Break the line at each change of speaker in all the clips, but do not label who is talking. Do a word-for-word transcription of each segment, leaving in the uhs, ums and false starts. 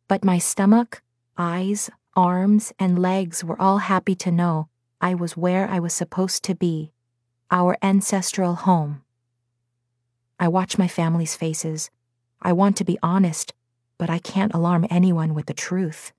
But my stomach, eyes, arms, and legs were all happy to know I was where I was supposed to be, our ancestral home. I watch my family's faces. I want to be honest, but I can't alarm anyone with the truth.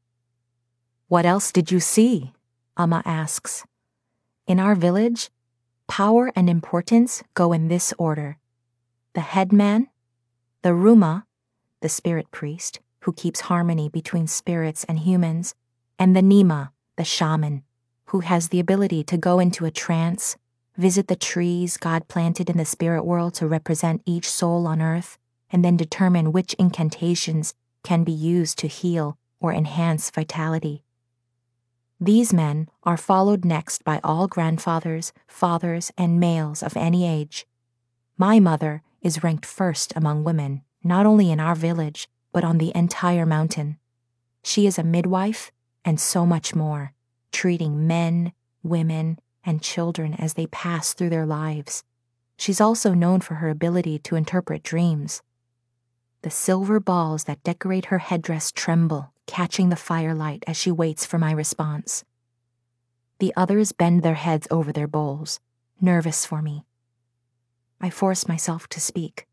"What else did you see?" Amma asks. In our village, power and importance go in this order. The headman, the Ruma, the spirit priest, who keeps harmony between spirits and humans, and the Nima, the shaman, who has the ability to go into a trance, visit the trees God planted in the spirit world to represent each soul on earth, and then determine which incantations can be used to heal or enhance vitality. These men are followed next by all grandfathers, fathers, and males of any age. My mother is ranked first among women, not only in our village, but on the entire mountain. She is a midwife and so much more, treating men, women, and children as they pass through their lives. She's also known for her ability to interpret dreams. The silver balls that decorate her headdress tremble, catching the firelight as she waits for my response. The others bend their heads over their bowls, nervous for me. I force myself to speak.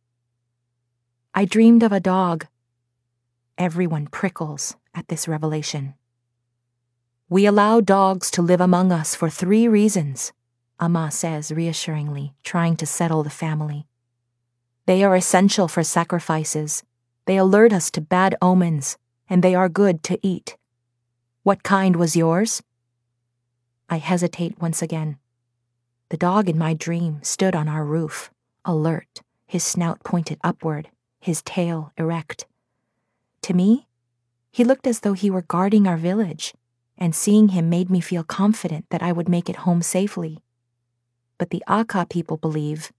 "I dreamed of a dog." Everyone prickles at this revelation. "We allow dogs to live among us for three reasons," Amma says reassuringly, trying to settle the family. "They are essential for sacrifices. They alert us to bad omens, and they are good to eat. What kind was yours?" I hesitate once again. The dog in my dream stood on our roof, alert, his snout pointed upward, his tail erect. To me, he looked as though he were guarding our village, and seeing him made me feel confident that I would make it home safely. But the Aka people believe.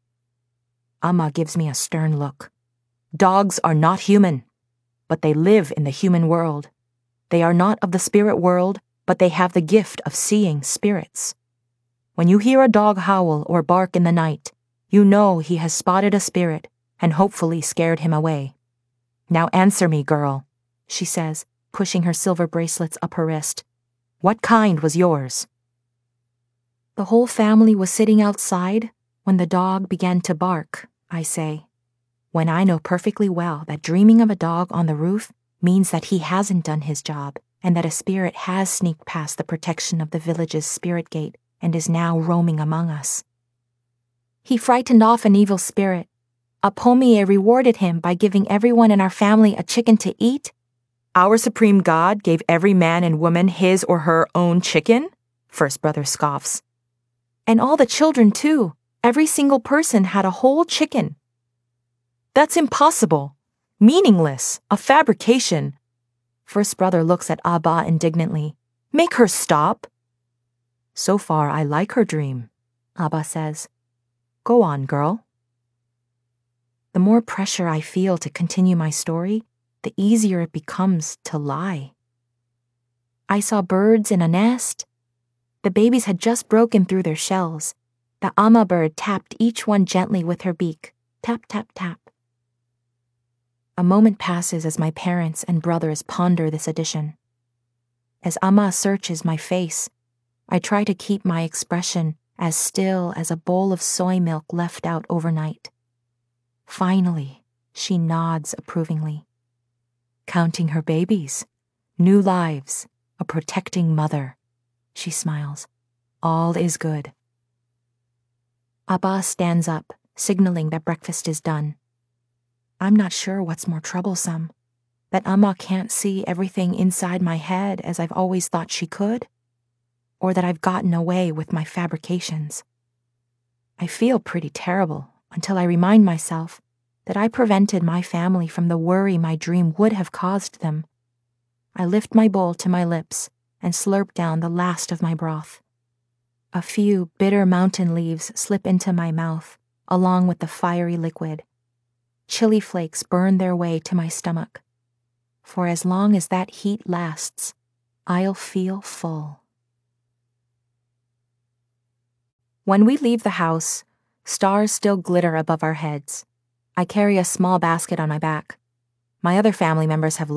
Amma gives me a stern look. "Dogs are not human, but they live in the human world. They are not of the spirit world, but they have the gift of seeing spirits. When you hear a dog howl or bark in the night, you know he has spotted a spirit and hopefully scared him away. Now answer me, girl," she says, pushing her silver bracelets up her wrist. "What kind was yours?" "The whole family was sitting outside when the dog began to bark," I say, when I know perfectly well that dreaming of a dog on the roof means that he hasn't done his job and that a spirit has sneaked past the protection of the village's spirit gate and is now roaming among us. "He frightened off an evil spirit. Apomie rewarded him by giving everyone in our family a chicken to eat." "Our supreme God gave every man and woman his or her own chicken?" First brother scoffs. "And all the children, too. Every single person had a whole chicken." "That's impossible. Meaningless. A fabrication." First brother looks at Abba indignantly. "Make her stop." "So far, I like her dream," Abba says. "Go on, girl." The more pressure I feel to continue my story, the easier it becomes to lie. "I saw birds in a nest. The babies had just broken through their shells. The Amma bird tapped each one gently with her beak. Tap, tap, tap." A moment passes as my parents and brothers ponder this addition. As Amma searches my face, I try to keep my expression as still as a bowl of soy milk left out overnight. Finally, she nods approvingly. "Counting her babies, new lives, a protecting mother," she smiles. "All is good." Abba stands up, signaling that breakfast is done. I'm not sure what's more troublesome, that Amma can't see everything inside my head as I've always thought she could, or that I've gotten away with my fabrications. I feel pretty terrible until I remind myself that I prevented my family from the worry my dream would have caused them. I lift my bowl to my lips and slurp down the last of my broth. A few bitter mountain leaves slip into my mouth, along with the fiery liquid. Chili flakes burn their way to my stomach. For as long as that heat lasts, I'll feel full. When we leave the house, stars still glitter above our heads. I carry a small basket on my back. My other family members have